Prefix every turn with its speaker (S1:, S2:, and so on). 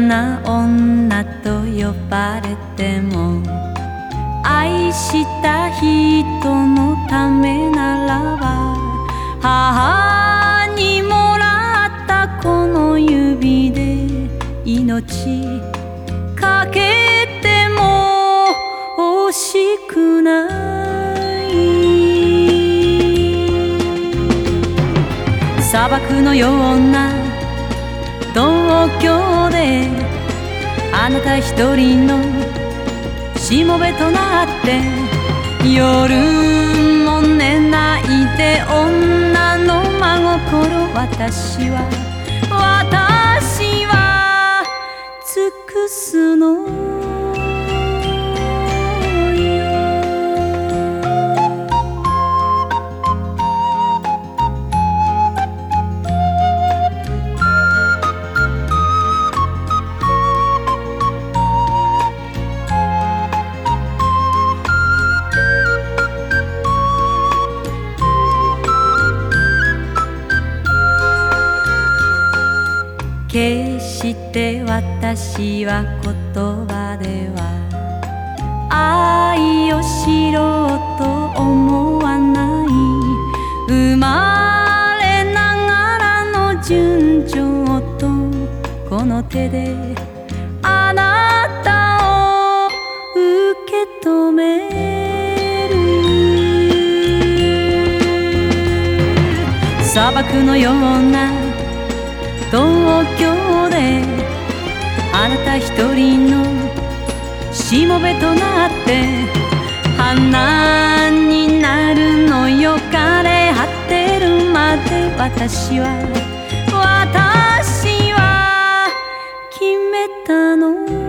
S1: な女と呼ばれても、愛した人のためならば、母にもらったこの指で命かけても惜しくない。砂漠のような東京であなた一人のしもべとなって、夜も寝ないで女の真心、私は尽くすの決して私は言葉では愛を知ろうと思わない。生まれながらの純情とこの手であなたを受け止める。砂漠のような東京であなた一人のしもべとなって花になるのよ。枯れ果てるまで私は決めたの。